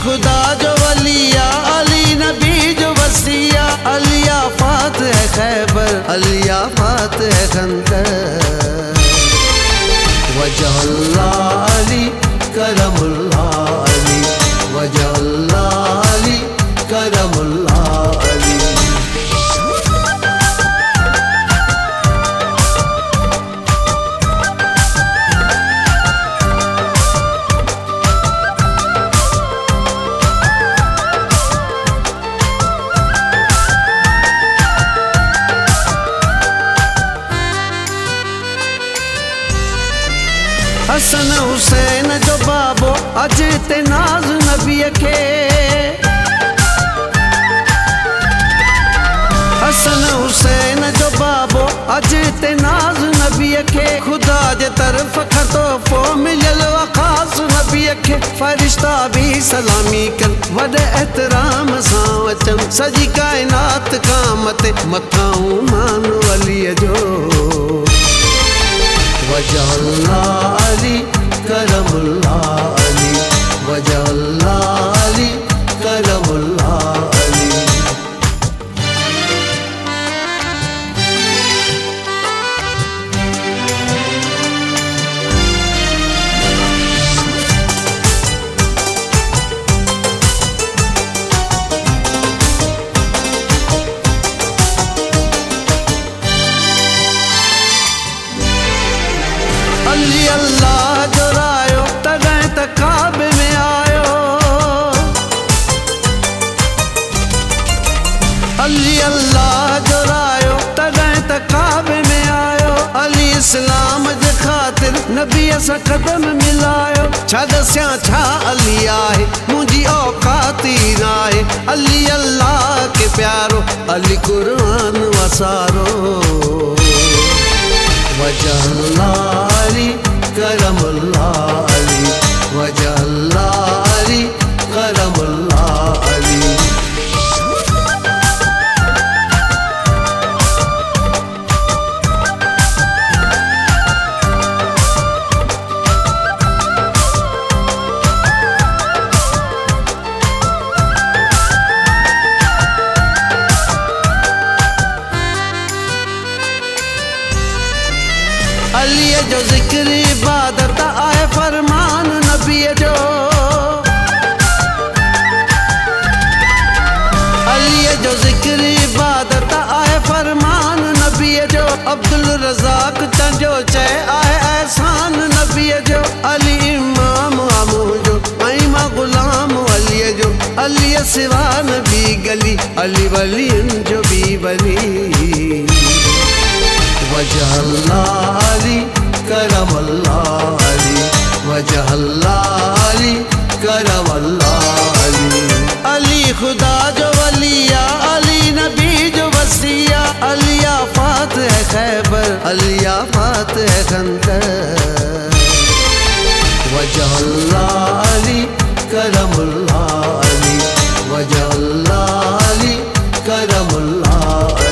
खुदा जो वलिया, अली नबी जो वसिया, अलिया फात है खैबर, अलिया फात है खंदर। वजह अल्लाह अली करमुल्लाह अली, वजह अल्लाह अली करमुल्लाह अली। हसन हुसैन जो बाबो अज ते नाज़ नबी के, हसन हुसैन जो बाबो अज ते नाज़ नबी के, खुदा जे तरफ खतोफ़ो मिलल ख़ास नबी के। फरिश्ता भी सलामी कन वॾे एहतराम सां अचन, सॼी काइनात कामत मथां मान अलीअ जो। वजह अल्लाह अली करमुल्लाह अली, वजह अल्लाह अली करमुल्लाह अली। अली अल्लाह जो रायो तॾहिं त काबे में आयो, अली अल्लाह जो रायो तॾहिं त काबे में आयो। अली इस्लाम जे ख़ातिर नबीअ सां क़दम मिलायो, छा दसियां छा अली आहे मुंहिंजी औकात ई नाहे। अली अल्लाह के प्यारो, अली क़ुरान वसारो। वजह अल्लाह अली करमुल्लाह अली, वजह अल्लाह अली करमुल्लाह अली। अलीअ जो ज़िक्र इबादत आहे फरमान नबीअ जो, अलीअ जो ज़िक्र इबादत आहे फरमान नबीअ जो। अब्दुल रज़ाक तंजो चए आहे एहसान नबीअ जो। अली इमाम आमू जो ऐं मां ग़ुलाम अलीअ जो, अलीअ सिवा नबी गली, अली वलियुनि जो बि वली। वजह अल्लाह अली करमुल्लाह अली, वजह अल्लाह अली करमुल्लाह अली। अली खुदा जो वलिया, अली नबी जो वसिया, अलिया फात है खैबर, अलिया फात है खंदर। वजह अल्लाह अली करमुल्लाह अली, वजह अल्लाह अली करमुल्लाह।